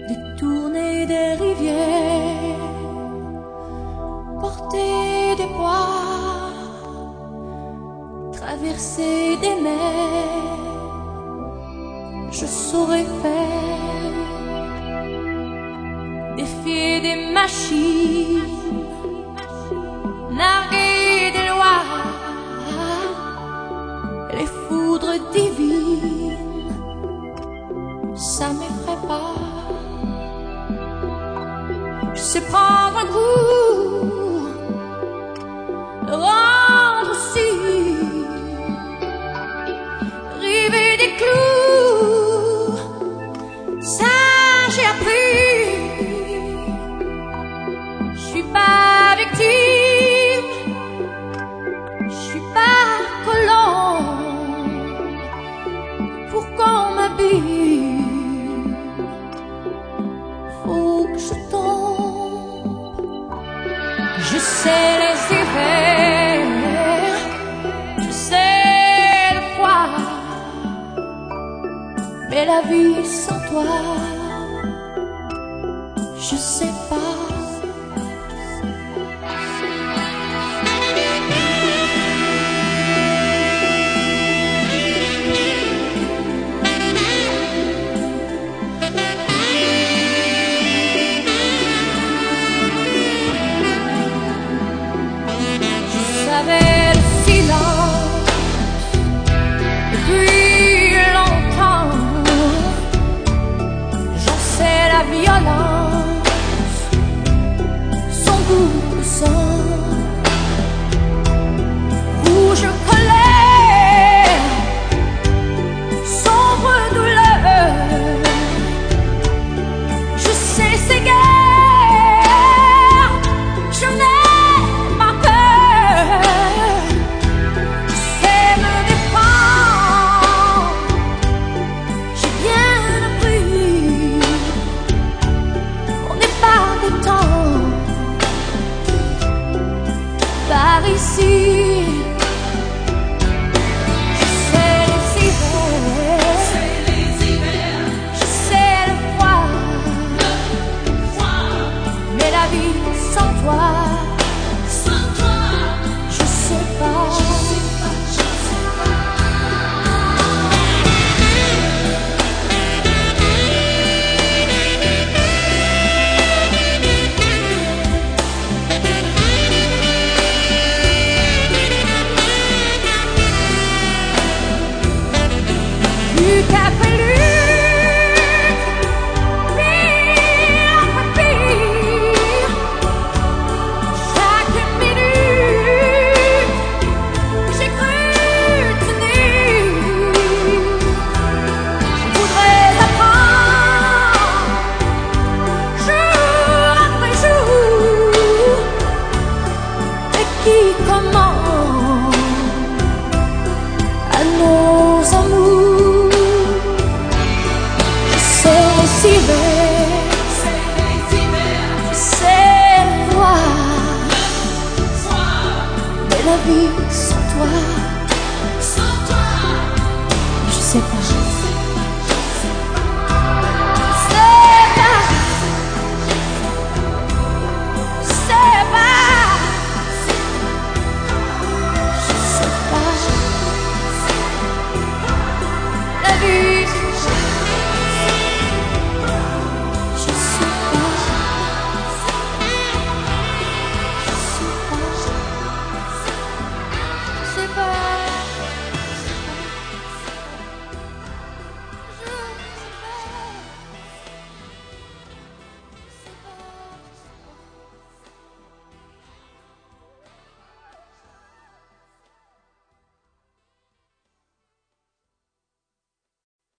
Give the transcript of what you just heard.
détourner des rivières, porter des poids, traverser des mers, je saurais faire, défier des machines, narguer des lois, les foudres divines, ça m'effraie pas. Je sais prendre un coup, le rendre aussi, river des clous, ça j'ai appris. Je suis pas victime, je suis pas colon pour qu'on m'habille. Faut que je tombe. Je sais les hivers, je sais le froid, mais la vie sans toi, je sais pas. J'avais le silence depuis longtemps, j'en sais la violence, son goût de sang, rouge colère, sombre douleur, je sais ces guerres, je n'ai pas peur. Par ici, je sais les hivers, je sais le froid, mais la vie sans toi, je sais pas. Luc après Luc, pire après pire, chaque minute j'ai cru tenir. Je voudrais apprendre jour après jour, et qui comment à nos amours. C'est toi, mais la vie sans toi, je sais pas.